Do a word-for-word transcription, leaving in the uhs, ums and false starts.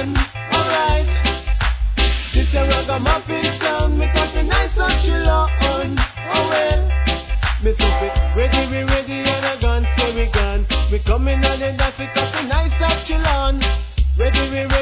on. Alright. This a ragamuffin sound, me talking nice and chill on. Oh well. Me say it, ready, we ready, and a gun, say we gone. We coming on the dance, we talking nice and chill on. Ready, we ready.